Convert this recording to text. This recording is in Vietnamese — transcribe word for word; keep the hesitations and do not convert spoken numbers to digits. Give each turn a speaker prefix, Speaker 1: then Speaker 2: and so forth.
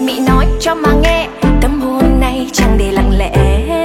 Speaker 1: mị nói cho mà nghe, tâm hồn này chẳng để lặng lẽ.